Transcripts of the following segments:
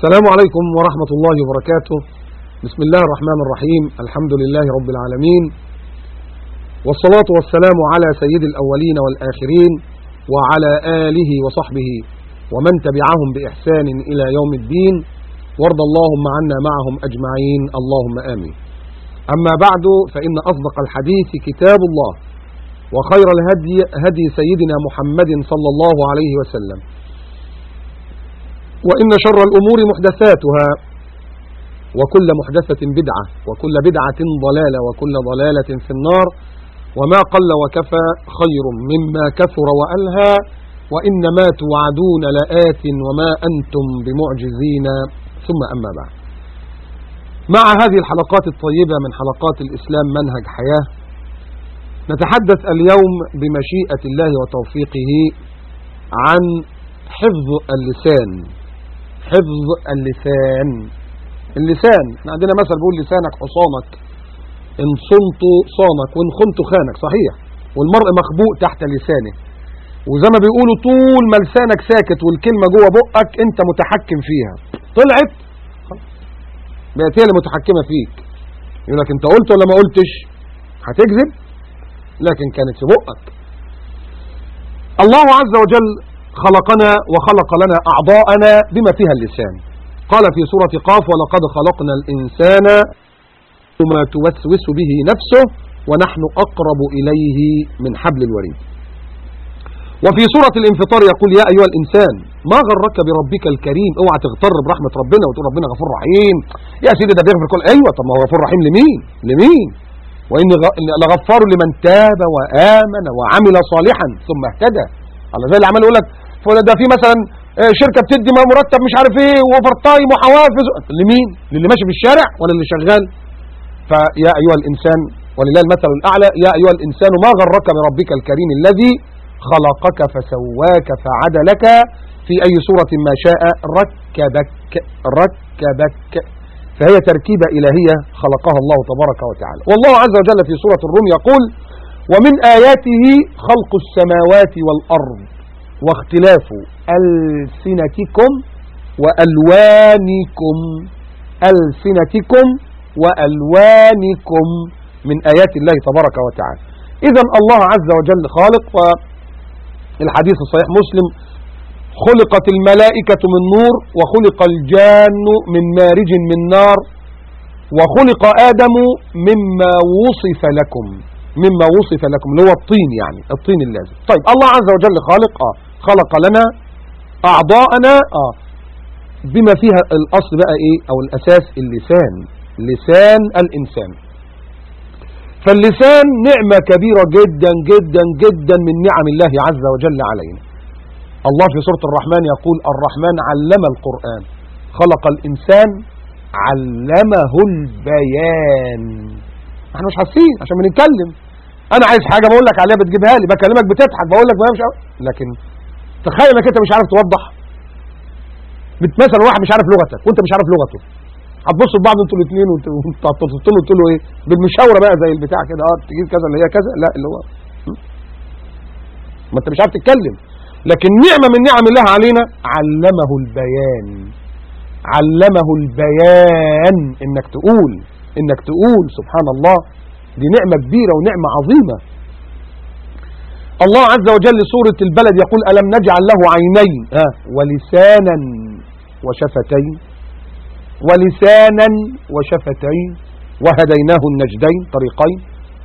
السلام عليكم ورحمة الله وبركاته. بسم الله الرحمن الرحيم. الحمد لله رب العالمين، والصلاة والسلام على سيد الأولين والآخرين وعلى آله وصحبه ومن تبعهم بإحسان إلى يوم الدين، وارض اللهم عنا معهم أجمعين، اللهم آمين. أما بعد، فإن أصدق الحديث كتاب الله، وخير الهدي هدي سيدنا محمد صلى الله عليه وسلم، وإن شر الأمور محدثاتها، وكل محدثة بدعة، وكل بدعة ضلالة، وكل ضلالة في النار. وما قل وكفى خير مما كثر وألهى، وإنما توعدون لآت وما أنتم بمعجزين. ثم أما بعد، مع هذه الحلقات الطيبة من حلقات الإسلام منهج حياة، نتحدث اليوم بمشيئة الله وتوفيقه عن حفظ اللسان. حفظ اللسان. اللسان، احنا عندنا مثل بيقول لسانك حصانك، إن صنت صانك وإن خنت خانك. صحيح، والمرء مخبوء تحت لسانه، وزي ما بيقولوا طول ما لسانك ساكت والكلمة جوه بقك انت متحكم فيها، طلعت بقت هي اللي متحكمة فيك. يقول لك انت قلت ولا ما قلتش، هتكذب، لكن كانت في بقك. الله عز وجل خلقنا وخلق لنا أعضاءنا بما فيها اللسان. قال في سورة قاف: ولقد خلقنا الإنسان ما توسوس به نفسه ونحن أقرب إليه من حبل الوريد. وفي سورة الانفطار يقول: يا أيها الإنسان ما غرك بربك الكريم. اوعى تغتر برحمة ربنا وتقول ربنا غفور رحيم، يا سيدي ده بيغفر كل. أيوة، طب ما هو غفور رحيم لمين؟ وإن لغفار لمن تاب وآمن وعمل صالحا ثم اهتدى. الله زي اللي عمال يقول لك ده في مثلا شركة بتدي مرتب مش عارف ايه وفر تايم وحوافز. لمين؟ للي ماشي في الشارع ولا اللي شغال؟ فيا أيها الإنسان ولله المثل الأعلى، يا أيها الإنسان ما غرك بربك الكريم الذي خلقك فسواك فعدلك في أي صورة ما شاء ركبك. فهي تركيبة إلهية خلقها الله تبارك وتعالى. والله عز وجل في سورة الروم يقول: ومن آياته خلق السماوات والأرض واختلاف ألسنتكم وألوانكم. ألسنتكم وألوانكم من آيات الله تبارك وتعالى. إذن الله عز وجل خالق. والحديث الصحيح مسلم: خلقت الملائكة من نور، وخلق الجان من مارج من نار، وخلق آدم مما وصف لكم. مما وصف لكم اللي هو الطين، يعني الطين اللازم. طيب، الله عز وجل خالق خلق لنا أعضاءنا بما فيها الأصل بقى إيه أو الأساس اللسان. لسان الإنسان. فاللسان نعمة كبيرة جدا جدا جدا من نعم الله عز وجل علينا. الله في سورة الرحمن يقول: الرحمن علم القرآن خلق الإنسان علمه البيان. احنا مش حاسين عشان بنتكلم. انا عايز حاجة بقول لك عليها بتجيبها لي، بكلمك بتضحك بقول لك مش عارف. لكن تخيل انك انت مش عارف توضح. مثلا واحد مش عارف لغتك وانت مش عارف لغته، هتبصوا لبعض انتوا الاثنين وتقول له ايه بالمشاوره بقى زي البتاع كده، تجيب كذا اللي هي كذا، لا اللي هو ما انت مش عارف تتكلم. لكن نعمه من نعم الله علينا علمه البيان. علمه البيان، انك تقول سبحان الله. دي نعمه كبيره ونعمه عظيمه. الله عز وجل سورة البلد يقول: ألم نجعل له عينين ولسانا وشفتين. ولسانا وشفتين وهديناه النجدين، طريقين.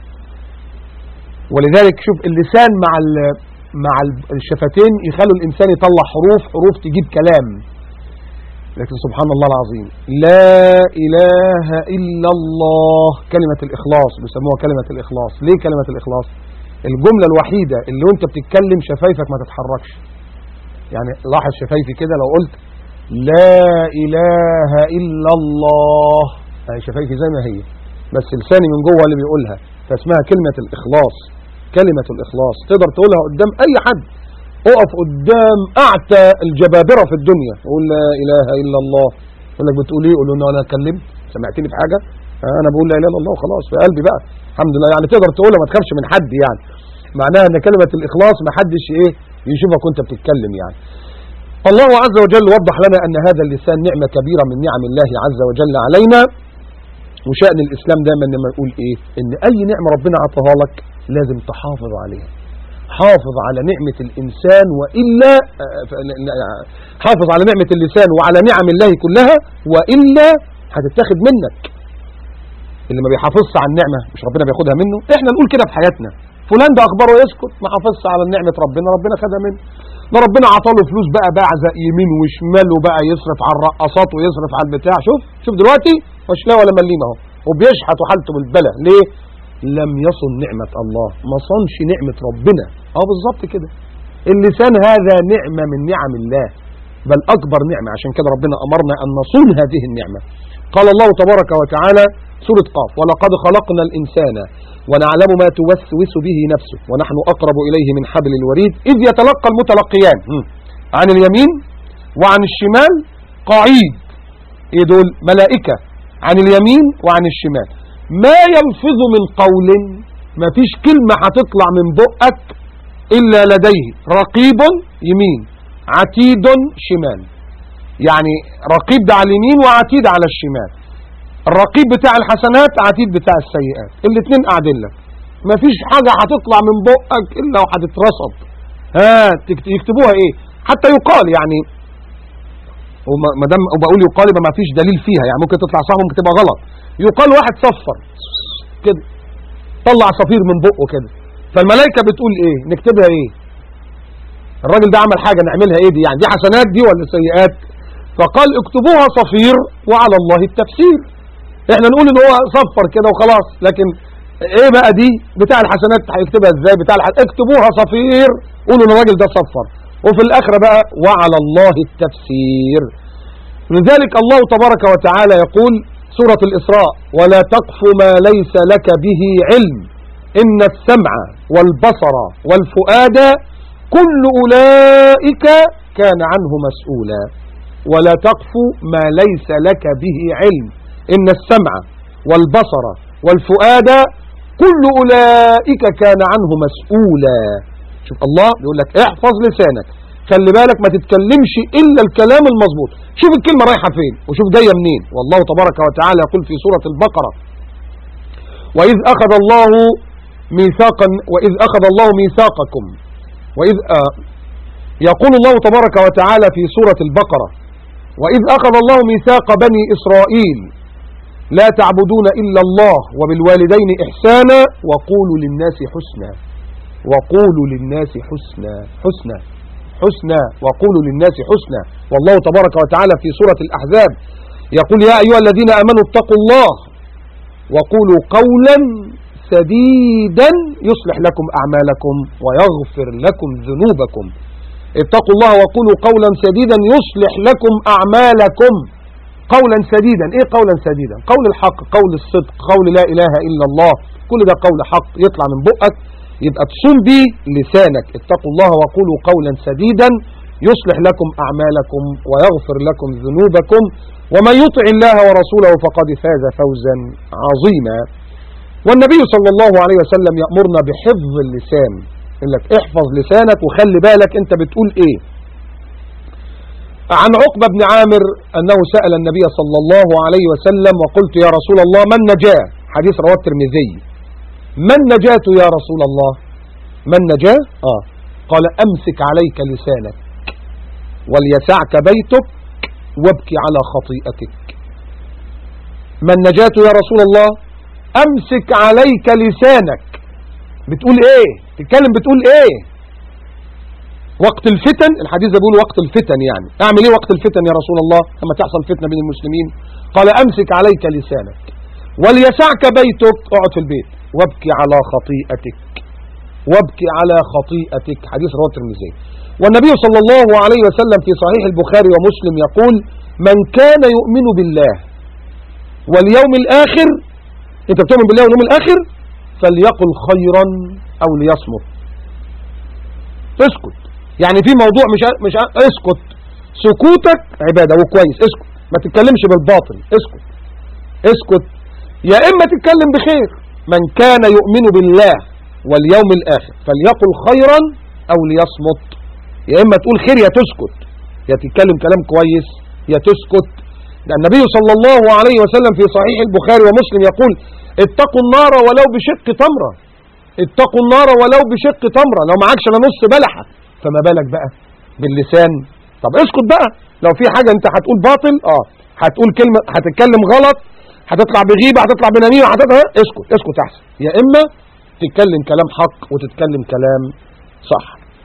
ولذلك شوف اللسان مع الشفتين يخلوا الإنسان يطلع حروف تجيب كلام. لكن سبحان الله العظيم، لا إله إلا الله، كلمة الإخلاص بيسموها كلمة الإخلاص. ليه كلمة الإخلاص؟ الجملة الوحيدة اللي وانت بتتكلم شفايفك ما تتحركش. يعني لاحظ شفايفي كده، لو قلت لا إله إلا الله يعني شفايفي زي ما هي، بس لساني من جوه اللي بيقولها، فاسمها كلمة الإخلاص. كلمة الإخلاص تقدر تقولها قدام أي حد. اقف قدام أعتى الجبابرة في الدنيا وقول لا إله إلا الله. يقول لك بتقول إيه؟ قول له أنا اتكلمت، سمعتني في حاجة؟ أنا بقول لا إله إلا الله وخلاص في قلبي بقى الحمد لله. يعني تقدر تقولها، ما تخافش من حد. يعني معناها أن كلمة الإخلاص ما حدش يشوفك وأنت بتتكلم. يعني الله عز وجل وضح لنا أن هذا اللسان نعمة كبيرة من نعم الله عز وجل علينا. وشأن الإسلام دائما لما يقول إيه؟ إن أي نعمة ربنا عطاها لك لازم تحافظ عليها. حافظ على نعمة الإنسان وإلا حافظ على نعمة اللسان وعلى نعم الله كلها وإلا هتتاخد منك. اللي ما بيحافظش على النعمة مش ربنا بياخدها منه. احنا نقول كده في حياتنا، فلان ده أخباره يسكت، ما حافظش على نعمة ربنا، ربنا خدها منه. ده ربنا عطاله فلوس بقى بعزق يمين وشمال وبقى يصرف على الرقصات ويصرف على البتاع. شوف دلوقتي مش لا ولا مليم اهو، وبيشحت وحالته بالبلا. ليه؟ لم يصن نعمة الله، ما صنش نعمة ربنا. بالظبط كده. اللسان هذا نعمة من نعم الله، بل أكبر نعمة. عشان كده ربنا أمرنا أن نصون هذه النعمة. قال الله تبارك وتعالى سورة قاف: ولقد خلقنا الإنسان ونعلم ما توسوس به نفسه ونحن أقرب إليه من حبل الوريد إذ يتلقى المتلقيان عن اليمين وعن الشمال قعيد. إيه دول؟ ملائكة عن اليمين وعن الشمال. ما يلفظ من قول، ما فيش كلمة هتطلع من بقك إلا لديه رقيب يمين عتيد شمال. يعني رقيب ده على اليمين وعتيد على الشمال. الرقيب بتاع الحسنات، عتيد بتاع السيئات، الاثنين قاعدين لك. مفيش حاجة هتطلع من بقك إلا وهتترصد. يكتبوها إيه؟ حتى يقال يعني، وما دام بقول يقال يبقى ما فيش دليل فيها، يعني ممكن تطلع صح ممكن تبقى غلط. يقال واحد صفر كده، طلع صفير من بقه كده، فالملائكة بتقول إيه؟ نكتبها إيه؟ الراجل ده عمل حاجة نعملها إيه دي؟ يعني دي حسنات دي ولا سيئات؟ فقال اكتبوها صفير وعلى الله التفسير. احنا نقول ان هو صفر كده وخلاص، لكن ايه بقى دي بتاع الحسنات هيكتبها ازاي؟ اكتبوها صفير، قولوا ان الراجل ده صفر، وفي الاخره بقى وعلى الله التفسير. لذلك الله تبارك وتعالى يقول سورة الإسراء: ولا تقف ما ليس لك به علم إن السمع والبصر والفؤاد كل أولئك كان عنه مسؤولا. ولا تقف ما ليس لك به علم إن السمع والبصر والفؤاد كل أولئك كان عنه مسؤولا. شوف الله بيقول لك احفظ لسانك، خلي بالك ما تتكلمش إلا الكلام المظبوط. شوف الكلمة رايحة فين وشوف جاية منين. والله تبارك وتعالى يقول في سورة البقرة: وإذ أخذ الله ميثاقكم يقول الله تبارك وتعالى في سورة البقرة: وإذ أخذ الله ميثاق بني إسرائيل لا تعبدون إلا الله وبالوالدين إحسانا وقولوا للناس حسنا. وقولوا للناس حسنا وقولوا للناس حسنا. والله تبارك وتعالى في سورة الأحزاب يقول: يا أيها الذين آمنوا اتقوا الله وقولوا قولا سديدا يصلح لكم أعمالكم ويغفر لكم ذنوبكم. اتقوا الله وقولوا قولا سديدا يصلح لكم أعمالكم. قولا سديدا. ايه قولا سديدا؟ قول الحق، قول الصدق، قول لا إله إلا الله، كل ده قول حق يطلع من بقك، يبقى تصوم بيه لسانك. اتقوا الله وقولوا قولا سديدا يصلح لكم أعمالكم ويغفر لكم ذنوبكم ومن يطع الله ورسوله فقد فاز فوزا عظيما. والنبي صلى الله عليه وسلم يأمرنا بحفظ اللسان، يقول لك احفظ لسانك وخلي بالك انت بتقول ايه. عن عقبة بن عامر أنه سأل النبي صلى الله عليه وسلم: وقلت يا رسول الله ما النجاة؟ حديث رواه الترمذي. ما النجاة يا رسول الله؟ ما النجاة؟ قال: أمسك عليك لسانك وليسعك بيتك وابكي على خطيئتك. ما النجاة يا رسول الله؟ أمسك عليك لسانك. بتقول ايه؟ تتكلم بتقول ايه؟ وقت الفتن، الحديث بيقول وقت الفتن، يعني اعمل ايه وقت الفتن يا رسول الله لما تحصل فتنة بين المسلمين؟ قال: امسك عليك لسانك وليسعك بيتك، اقعد في البيت، وابكي على خطيئتك، وابكي على خطيئتك. حديث رواه الترمذي. والنبي صلى الله عليه وسلم في صحيح البخاري ومسلم يقول: من كان يؤمن بالله واليوم الآخر، انت بتؤمن بالله واليوم الآخر، فليقل خيرا او ليصمت. اسكت، يعني في موضوع مش اسكت، سكوتك عبادة وكويس، اسكت، ما تتكلمش بالباطل، اسكت، يا اما تتكلم بخير. من كان يؤمن بالله واليوم الآخر فليقل خيرا او ليصمت، يا اما تقول خير يا تسكت، يا تتكلم كلام كويس يا تسكت. النبي صلى الله عليه وسلم في صحيح البخاري ومسلم يقول اتقوا النار ولو بشق تمرة، اتقوا النار ولو بشق تمرة، لو معكش الا نص بلحة فما بالك بقى باللسان. طب اسكت بقى لو في حاجة انت هتقول باطل، هتقول كلمة، هتتكلم غلط، هتطلع بغيبة، هتطلع بنميمة، اسكت اسكت احسن، يا اما تتكلم كلام حق وتتكلم كلام صح.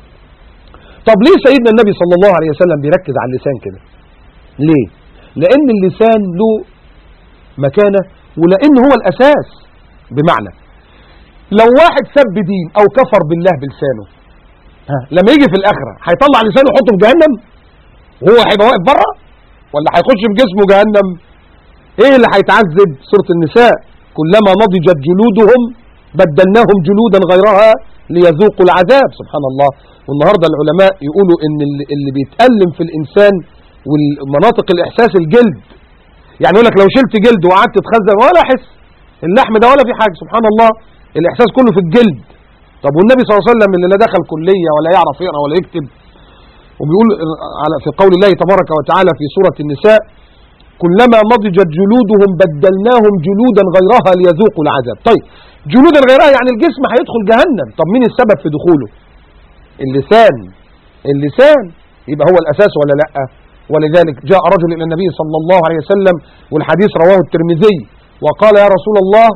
طب ليه سيدنا النبي صلى الله عليه وسلم بيركز على اللسان كده؟ ليه؟ لان اللسان له مكانة، ولان هو الاساس. بمعنى لو واحد سب دين او كفر بالله بلسانه، لما يجي في الاخرة هيطلع لسانه يحطه في جهنم وهو هيبقى واقف بره، ولا هيخش في جسمه جهنم؟ ايه اللي هيتعذب؟ سورة النساء كلما نضجت جلودهم بدلناهم جلودا غيرها ليذوقوا العذاب. سبحان الله. والنهاردة العلماء يقولوا ان اللي بيتألم في الانسان والمناطق الاحساس الجلد، يعني يقول لك لو شلت جلد وقعدت تخزن ولا احس اللحم ده ولا في حاجة، سبحان الله، الاحساس كله في الجلد. طب والنبي صلى الله عليه وسلم اللي لا دخل كلية ولا يعرف يقرأ ولا يكتب، وبيقول في قول الله تبارك وتعالى في سورة النساء كلما نضجت جلودهم بدلناهم جلودا غيرها ليذوقوا العذاب. طيب جلودا غيرها يعني الجسم هيدخل جهنم، طب مين السبب في دخوله؟ اللسان. اللسان يبقى هو الأساس ولا لا؟ ولذلك جاء رجل إلى النبي صلى الله عليه وسلم والحديث رواه الترمذي وقال يا رسول الله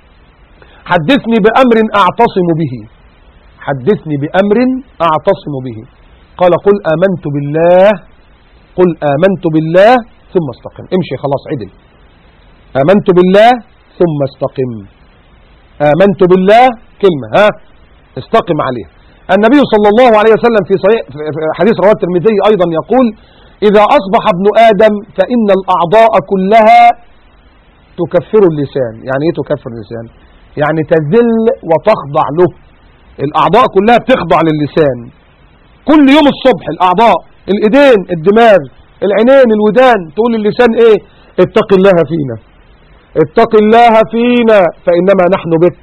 حدثني بأمر أعتصم به، حدثني بأمر أعتصم به. قال قل آمنت بالله، قل آمنت بالله ثم استقم. امشي خلاص عدل. آمنت بالله ثم استقم. آمنت بالله كلمة، استقم عليها. النبي صلى الله عليه وسلم في صحيح حديث رواه الترمذي أيضا يقول إذا أصبح ابن آدم فإن الأعضاء كلها تكفر اللسان. يعني إيه تكفر اللسان؟ يعني تذل وتخضع له. الأعضاء كلها بتخضع للسان. كل يوم الصبح الأعضاء، الإيدين، الدماغ، العينين، الودان، تقول للسان إيه؟ اتق الله فينا، اتق الله فينا فإنما نحن بك.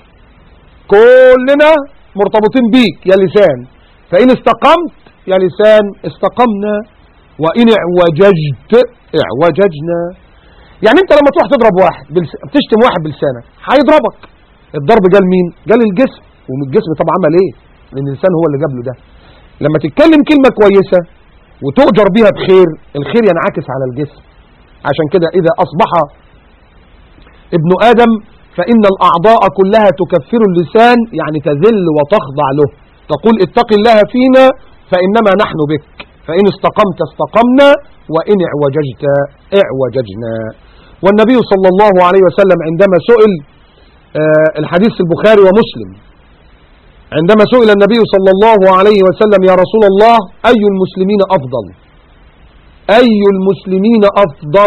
كلنا مرتبطين بيك يا لسان، فإن استقمت يا لسان استقمنا، وإن اعوججت اعوججنا. يعني انت لما تروح تضرب واحد بتشتم واحد بلسانك هيضربك. الضرب جال مين؟ جال الجسم، ومن الجسم طبعا عمل ايه؟ لان اللسان هو اللي جاب له ده. لما تتكلم كلمة كويسة وتؤجر بها بخير، الخير ينعكس على الجسم. عشان كده إذا أصبح ابن آدم فإن الأعضاء كلها تكفر اللسان، يعني تذل وتخضع له. تقول اتق الله فينا فإنما نحن بك، فإن استقمت استقمنا وإن اعوججت اعوججنا. والنبي صلى الله عليه وسلم عندما سئل، الحديث البخاري ومسلم، عندما سئل النبي صلى الله عليه وسلم يا رسول الله أي المسلمين أفضل؟ أي المسلمين أفضل؟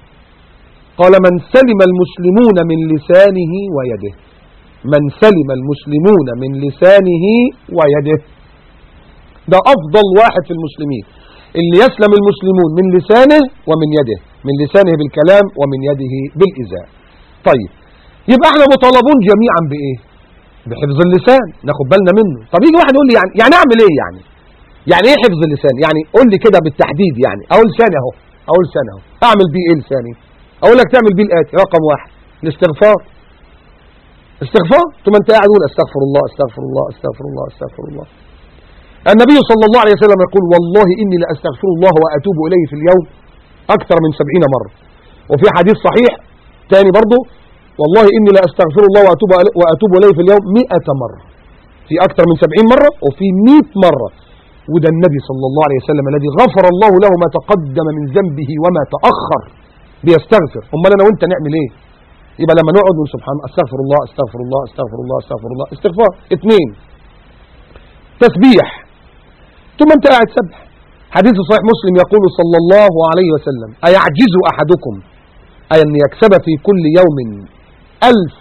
قال من سلم المسلمون من لسانه ويده. من سلم المسلمون من لسانه ويده، ده أفضل واحد في المسلمين، اللي يسلم المسلمون من لسانه ومن يده، من لسانه بالكلام ومن يده بالإزاء. طيب يبقى احنا مطالبون جميعا بإيه؟ بحفظ اللسان، ناخد بالنا منه. طب يجي واحد يقول لي يعني اعمل ايه؟ يعني ايه حفظ اللسان؟ يعني قول لي كده بالتحديد. يعني اقول لساني اهو، اقول لساني اهو، اعمل بيه ايه لساني؟ اقول لك تعمل بيه الاتي: رقم 1 الاستغفار. استغفار ثم انت قاعد تقول استغفر الله استغفر الله استغفر الله استغفر الله. النبي صلى الله عليه وسلم يقول والله اني لاستغفر الله واتوب اليه في اليوم اكثر من 70 مرة. وفي حديث صحيح ثاني برضه والله إني لا أستغفر الله وأتوب إليه في اليوم 100 مرة. في أكثر من 70 مرة وفي 100 مرة. وده النبي صلى الله عليه وسلم الذي غفر الله له ما تقدم من ذنبه وما تأخر بيستغفر. أمال أنا وأنت نعمل إيه؟ يبقى لما نقعد نقول سبحان الله استغفر الله استغفر الله استغفر الله استغفر الله استغفار. 2 تسبيح ثم أنت قاعد سبح. حديث صحيح مسلم يقول صلى الله عليه وسلم أيعجز أحدكم أن يكسب في كل يوم 1000.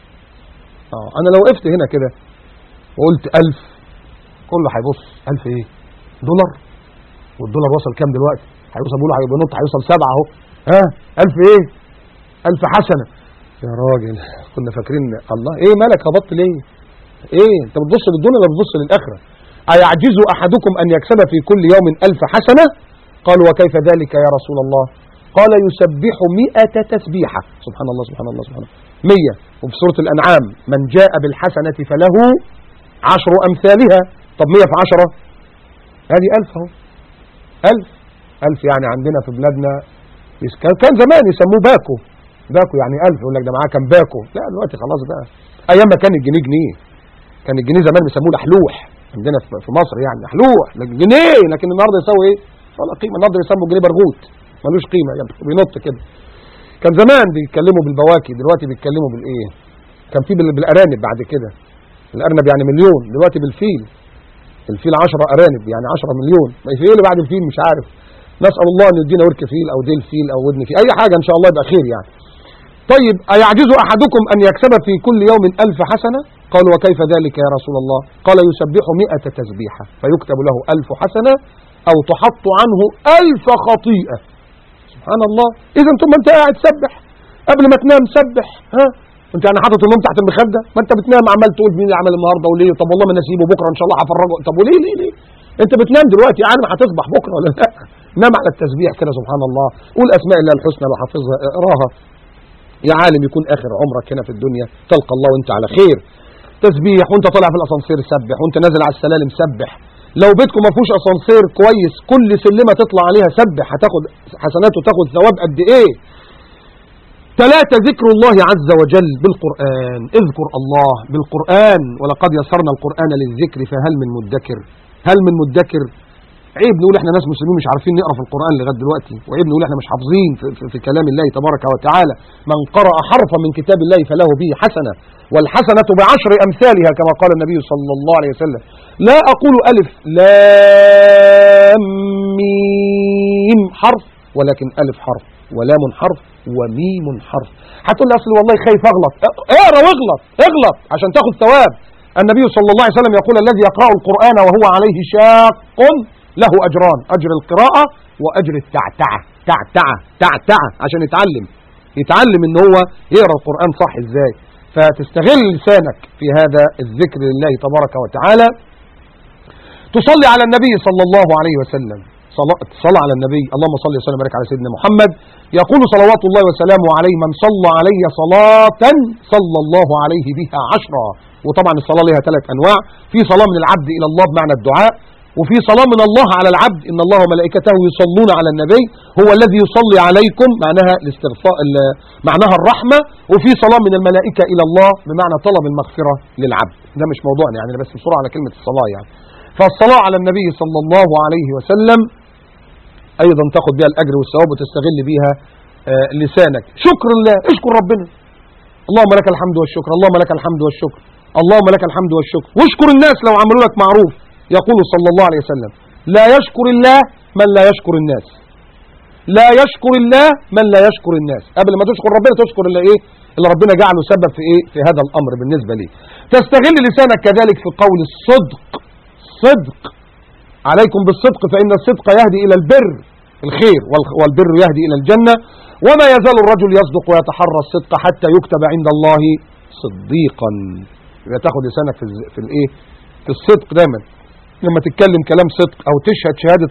أنا لو وقفت هنا كده وقلت 1000 كله هيبص 1000 إيه؟ دولار؟ والدولار وصل كام دلوقتي؟ هيوصل، بيقولوا هينط هيوصل 7 أهو. 1000 إيه؟ 1000 حسنة. يا راجل كنا فاكرين الله إيه مالك هبطت ليه؟ إيه أنت بتبص للدنيا ولا بتبص للآخرة؟ أيعجز أحدكم أن يكسب في كل يوم 1000 حسنة قالوا وكيف ذلك يا رسول الله؟ قال يسبح 100 تسبيحة. سبحان الله سبحان الله سبحان الله. 100. وفي سورة الأنعام من جاء بالحسنة فله 10 أمثالها. طب 100 في 10 هذه 1000 اهو. 1000 يعني عندنا في بلادنا كان زمان يسموه باكو يعني 1000 يقول لك ده معاه كان باكو. لا دلوقتي خلاص بقى. أيام ما كان الجنيه جنيه، كان الجنيه زمان بيسموه لحلوح عندنا في مصر، يعني لحلوح جنيه، لكن النهارده يساوي ايه؟ ولا قيمة. النهارده يسموه جنيه برغوت ملوش قيمة، يعني بينط كده. كان زمان بيتكلموا بالبواكي، دلوقتي بيتكلموا بالايه؟ كان في بالارانب بعد كده. الارنب يعني مليون، دلوقتي بالفيل. الفيل 10 ارانب يعني 10 مليون. ما في ايه اللي بعد الفيل مش عارف. نسأل الله ان يدينا ورك فيل او ديل فيل او ودن فيل، اي حاجة ان شاء الله يبقى خير يعني. طيب أيعجز أحدكم أن يكسب في كل يوم 1000 حسنة؟ قالوا وكيف ذلك يا رسول الله؟ قال يسبح 100 تسبيحة فيكتب له 1000 حسنة أو تحط عنه 1000 خطيئة. سبحان الله. إذا ثم أنت قاعد سبح قبل ما تنام، سبح. ها أنت يعني حاطط النوم تحت المخدة؟ ما أنت بتنام عمال تقول مين اللي عمل النهارده وليه؟ طب والله ما نسيبه بكرة إن شاء الله هفرجه. طب وليه ليه؟ أنت بتنام دلوقتي عارف هتصبح بكرة ولا لا؟ نام على التسبيح كده. سبحان الله. قول أسماء الله الحسنى لو حافظها اقراها يا عالم، يكون آخر عمرك هنا في الدنيا تلقى الله وانت على خير. تسبيح وانت طالع في الاسانسير سبح، وانت نازل على السلالم سبح. لو بيتكم ما فيهوش اسانسير كويس كل سلمة تطلع عليها سبح، هتاخد حسنات وتاخد ثواب قد ايه. 3 ذكر الله عز وجل بالقرآن. اذكر الله بالقرآن. ولقد يسرنا القرآن للذكر فهل من مدكر. هل من مدكر. عيب نقول احنا ناس مسلمين مش عارفين نقرا في القرآن لغايه دلوقتي، وعيب نقول احنا مش حافظين في كلام الله تبارك وتعالى. من قرأ حرفا من كتاب الله فله به حسنة، والحسنة ب10 أمثالها كما قال النبي صلى الله عليه وسلم. لا أقول ألف لام ميم حرف، ولكن ألف حرف ولام حرف وميم حرف. هتقول لي أصل والله خايف أغلط. اقرا واغلط عشان تاخد ثواب. النبي صلى الله عليه وسلم يقول الذي يقرأ القرآن وهو عليه شاق له أجران، أجر القراءة وأجر تعتعة عشان يتعلم إن هو يقرأ القرآن صح إزاي. فتستغل لسانك في هذا الذكر لله تبارك وتعالى. تصلي على النبي صلى الله عليه وسلم. صلى على النبي. اللهم صل وسلم وبارك على سيدنا محمد. يقول صلوات الله وسلامه عليه من صلى علي صلاة صلى الله عليه بها 10. وطبعا الصلاة لها 3 أنواع. في صلاة من العبد إلى الله بمعنى الدعاء، وفي صلاة من الله على العبد إن الله وملائكته يصلون على النبي هو الذي يصلي عليكم معناها الاستغفار معناها الرحمة. وفي صلاة من الملائكة إلى الله بمعنى طلب المغفرة للعبد. ده مش موضوعنا يعني، بس بسرعة على كلمة الصلاة يعني. فالصلاة على النبي صلى الله عليه وسلم أيضا تاخد بها الأجر والثواب وتستغل بها لسانك. شكر الله. اشكر ربنا. اللهم لك الحمد والشكر، اللهم لك الحمد والشكر، اللهم لك الحمد والشكر. واشكر الناس لو عملوا لك معروف. يقول صلى الله عليه وسلم لا يشكر الله من لا يشكر الناس. لا يشكر الله من لا يشكر الناس. قبل ما تشكر ربنا تشكر اللي ايه اللي ربنا جعله سبب في ايه في هذا الامر بالنسبة لي. تستغل لسانك كذلك في قول الصدق. صدق. عليكم بالصدق فإن الصدق يهدي إلى البر الخير، والبر يهدي إلى الجنة. وما يزال الرجل يصدق ويتحرى الصدق حتى يكتب عند الله صديقا. يبقى تاخد لسانك في الايه في الصدق دايما. لما تتكلم كلام صدق او تشهد شهادة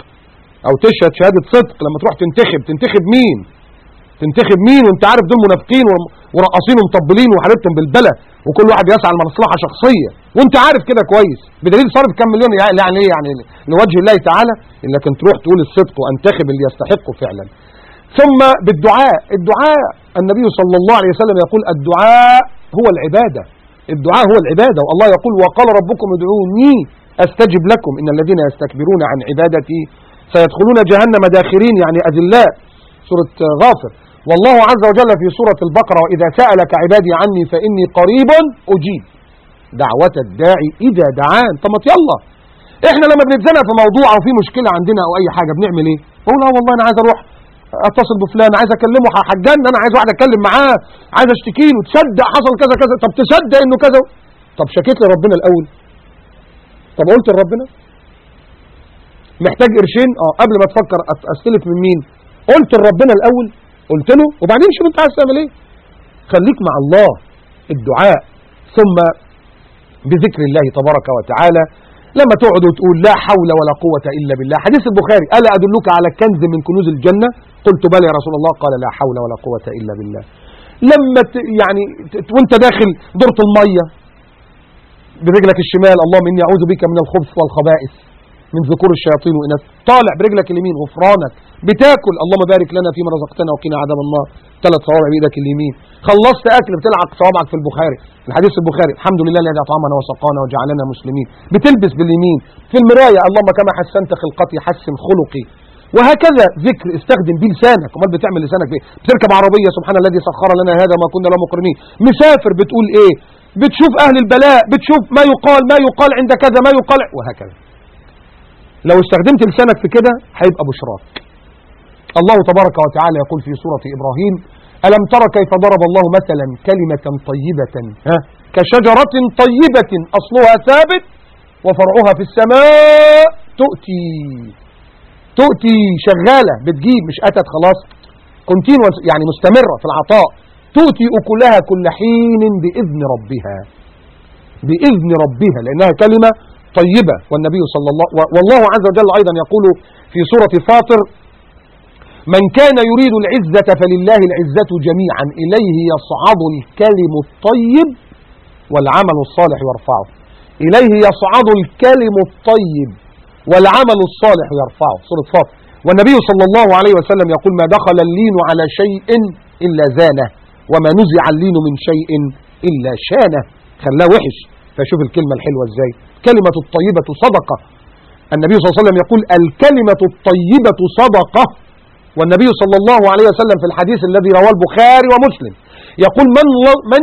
صدق لما تروح تنتخب مين وانت عارف دول منافقين ورقاصين ومطبلين وحالتهم بالبلة وكل واحد يسعى لمصلحة شخصية وانت عارف كده كويس بدليل صارف كام مليون يعني ايه يعني لوجه الله تعالى. لكن تروح تقول الصدق وانتخب اللي يستحقه فعلا. ثم بالدعاء. الدعاء النبي صلى الله عليه وسلم يقول الدعاء هو العبادة. الدعاء هو العبادة. والله يقول وقال ربكم ادعوني أستجب لكم إن الذين يستكبرون عن عبادتي سيدخلون جهنم داخرين يعني أذلاء. سورة غافر. والله عز وجل في سورة البقرة وإذا سألك عبادي عني فإني قريب أجيب دعوة الداعي إذا دعان. طب يلا إحنا لما بنتزنق في موضوع أو في مشكلة عندنا أو أي حاجة بنعمل إيه؟ بقول والله أنا عايز أروح اتصل بفلان، عايز اكلمه هحجن، انا عايز واحد اتكلم معاه، عايز اشتكي له، تصدق حصل كذا كذا. طب تصدق انه كذا؟ طب شكيت لربنا الاول؟ طب قلت لربنا؟ محتاج قرشين قبل ما تفكر استلف من مين؟ قلت لربنا الاول؟ قلت له وبعدين شوف انت عايز تعمل ايه. خليك مع الله. الدعاء. ثم بذكر الله تبارك وتعالى. لما تقعد وتقول لا حول ولا قوة إلا بالله. حديث البخاري: ألا أدلك على كنز من كنوز الجنة؟ قلت بلى يا رسول الله. قال: لا حول ولا قوة إلا بالله. لما يعني وانت داخل دورة المية برجلك الشمال: اللهم إني أعوذ بك من الخبث والخبائث من ذكور الشياطين وإناث. طالع برجلك اليمين: غفرانك. بتاكل: اللهم بارك لنا فيما رزقتنا وقنا عذاب النار. 3 صوابع بإيدك اليمين. خلصت أكل: بتلعق صوابعك في البخاري، الحديث البخاري: الحمد لله الذي أطعمنا وسقانا وجعلنا مسلمين. بتلبس باليمين. في المراية: اللهم كما حسنت خلقتي حسن خلقي. وهكذا ذكر استخدم بيه لسانك. امال بتعمل لسانك بايه؟ بتركب عربية: سبحان الذي سخر لنا هذا ما كنا له مقرنين. مسافر: بتقول ايه؟ بتشوف أهل البلاء، بتشوف ما يقال عند كذا، ما يقال، وهكذا. لو استخدمت لسانك في كده هيبقى بشراك. الله تبارك وتعالى يقول في سورة إبراهيم: ألم تر كيف ضرب الله مثلا كلمة طيبة كشجرة طيبة أصلها ثابت وفرعها في السماء تؤتي شغالة، بتجيب، مش أتت خلاص، كونتينوس يعني مستمرة في العطاء. تؤتي أكلها كل حين بإذن ربها لأنها كلمة طيبة. والنبي صلى الله والله عز وجل أيضا يقول في سورة فاطر: من كان يريد العزة فلله العزة جميعا إليه يصعد الكلم الطيب والعمل الصالح يرفعه. إليه يصعد الكلم الطيب والعمل الصالح يرفعه. سورة فاطر. والنبي صلى الله عليه وسلم يقول: ما دخل اللين على شيء إلا زانه وما نزع اللين من شيء إلا شانه، خلاه وحش. فشوف الكلمة الحلوة ازاي. كلمة الطيبة صدقة. النبي صلى الله عليه وسلم يقول: الكلمة الطيبة صدقة. والنبي صلى الله عليه وسلم في الحديث الذي رواه البخاري ومسلم يقول: من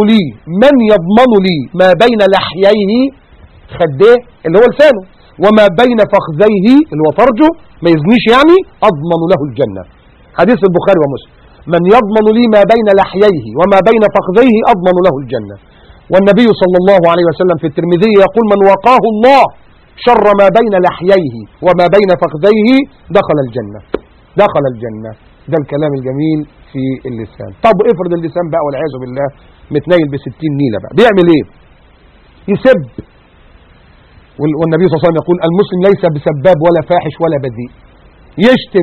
يضمن لي ما بين لحييه، خديه اللي هو لسانه، وما بين فخذيه اللي هو فرجه، ما يزنيش يعني، أضمن له الجنة. حديث البخاري ومسلم: من يضمن لي ما بين لحييه وما بين فخذيه أضمن له الجنة. والنبي صلى الله عليه وسلم في الترمذي يقول: من وقاه الله شر ما بين لحييه وما بين فخذيه دخل الجنة. ده الكلام الجميل في اللسان. طب افرض اللسان بقى والعياذ بالله متنيل ب60 نيلة بقى، بيعمل ايه؟ يسب. والنبي صلى الله عليه وسلم يقول: المسلم ليس بسباب ولا فاحش ولا بذيء. يشتم،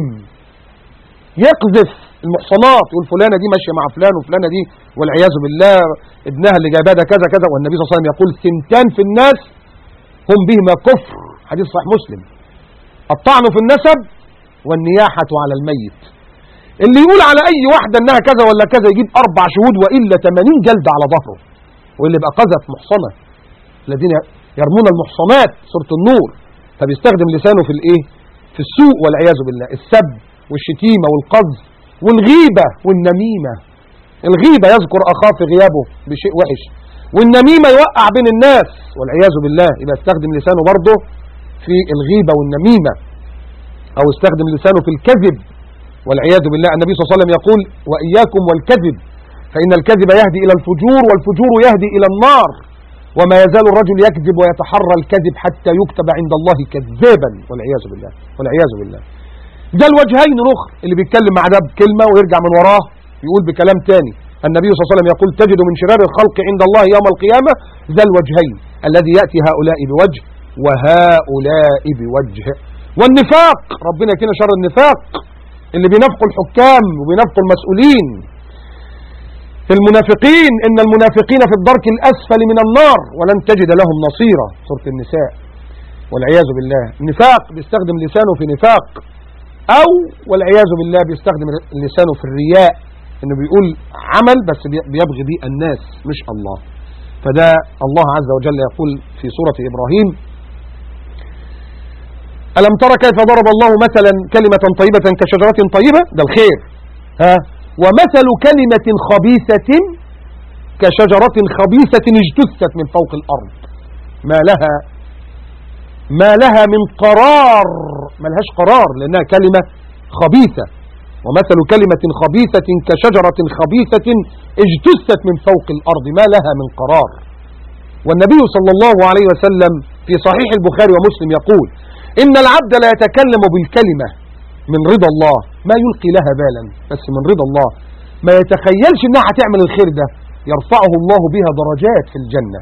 يقذف المحصنات، يقول فلانة دي ماشية مع فلان وفلانة دي والعياذ بالله ابنها اللي جايبها ده كذا كذا. والنبي صلى الله عليه وسلم يقول: ثنتان في الناس هم بهما كفر. حديث صحيح مسلم: الطعن في النسب والنياحة على الميت. اللي يقول على أي واحدة إنها كذا ولا كذا يجيب 4 شهود وإلا 80 جلدة على ظهره. واللي بقى قذف محصنة، الذين يرمون المحصنات، سورة النور. فبيستخدم لسانه في الإيه؟ في السوء والعياذ بالله. السب والشتيمة والقذف والغيبة والنميمة. الغيبة يذكر أخاه في غيابه بشيء وحش، والنميمة يوقع بين الناس والعياذ بالله. يبقى استخدم لسانه برضه في الغيبة والنميمة، أو استخدم لسانه في الكذب والعياذ بالله. النبي صلى الله عليه وسلم يقول: وإياكم والكذب فإن الكذب يهدي إلى الفجور والفجور يهدي إلى النار وما يزال الرجل يكذب ويتحرى الكذب حتى يكتب عند الله كذابا والعياذ بالله. ده الوجهين الأخر اللي بيتكلم مع ده بكلمة ويرجع من وراه يقول بكلام تاني. النبي صلى الله عليه وسلم يقول: تجد من شرار الخلق عند الله يوم القيامة ذا الوجهين الذي يأتي هؤلاء بوجه وهؤلاء بوجه. والنفاق، ربنا يكفينا شر النفاق اللي بينافقوا الحكام وبينافقوا المسؤولين. المنافقين: إن المنافقين في الدرك الأسفل من النار ولن تجد لهم نصيرا. سورة النساء والعياذ بالله. النفاق بيستخدم لسانه في نفاق، أو والعياذ بالله بيستخدم لسانه في الرياء، إنه بيقول عمل بس بيبغي بيه الناس مش الله. فده الله عز وجل يقول في سورة إبراهيم: ألم تر كيف ضرب الله مثلا كلمة طيبة كشجرة طيبة، ده الخير، ومثل كلمة خبيثة كشجرة خبيثة اجتثت من فوق الأرض ما لها من قرار، ما لهاش قرار لأنها كلمة خبيثة. ومثل كلمة خبيثة كشجرة خبيثة اجتثت من فوق الأرض ما لها من قرار. والنبي صلى الله عليه وسلم في صحيح البخاري ومسلم يقول: إن العبد لا يتكلم بالكلمة من رضا الله ما يلقي لها بالا، بس من رضا الله، ما يتخيلش إنها هتعمل الخير ده، يرفعه الله بها درجات في الجنة.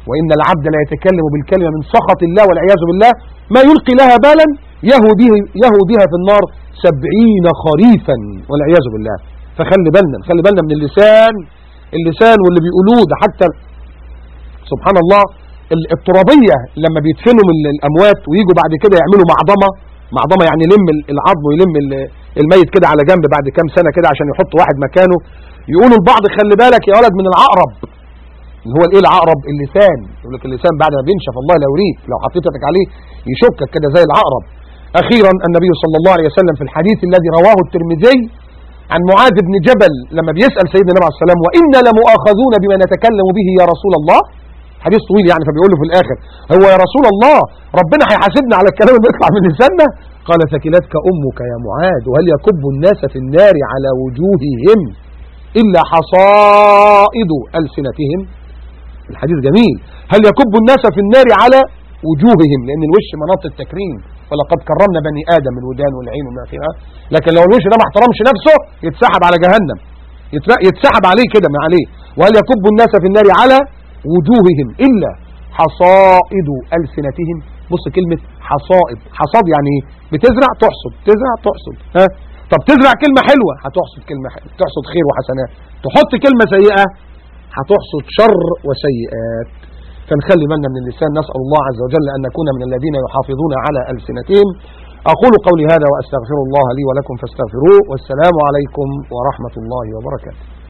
وإن العبد لا يتكلم بالكلمة من سخط الله والعياذ بالله ما يلقي لها بالا يهوي بها في النار 70 خريفا والعياذ بالله. فخلي بالنا من اللسان واللي بيقولوه ده. حتى سبحان الله الترابية لما بيدفنوا من الأموات ويجوا بعد كده يعملوا معضمة يعني يلم العظم ويلم الميت كده على جنب بعد كام سنة كده عشان يحط واحد مكانه، يقولوا البعض خلي بالك يا ولد من العقرب. اللي هو الايه العقرب؟ اللسان. يقول لك اللسان بعد ما بينشف الله لا يوريك لو حطيت يدك عليه يشكك كده زي العقرب. أخيرا النبي صلى الله عليه وسلم في الحديث الذي رواه الترمذي عن معاذ بن جبل لما بيسأل سيدنا النبي عليه الصلاة والسلام وإنا لمؤاخذون بما نتكلم به يا رسول الله، حديث طويل يعني، فبيقول له في الآخر هو يا رسول الله ربنا هيحاسبنا على الكلام اللي بيطلع من لساننا؟ قال ثكلتك أمك يا معاذ وهل يكب الناس في النار على وجوههم إلا حصائد ألسنتهم. الحديث جميل. هل يكب الناس في النار على وجوههم، لأن الوش مناط التكريم، ولقد كرمنا بني آدم الودان والعين وما فيها. لكن لو الوش ده ما احترمش نفسه يتسحب على جهنم، يتسحب عليه كده ما عليه. وهل يكب الناس في النار على وجوههم إلا حصائد ألسنتهم. بص كلمة حصائد، حصاد يعني ايه؟ بتزرع تحصد، تزرع تحصد. ها طب تزرع كلمة حلوة هتحصد كلمة حلوة، تحصد خير وحسنات. تحط كلمة سيئة هتحصد شر وسيئات. فنخلي بالنا من اللسان. نسأل الله عز وجل أن نكون من الذين يحافظون على ألسنتهم. أقول قولي هذا وأستغفر الله لي ولكم فاستغفروه، والسلام عليكم ورحمة الله وبركاته.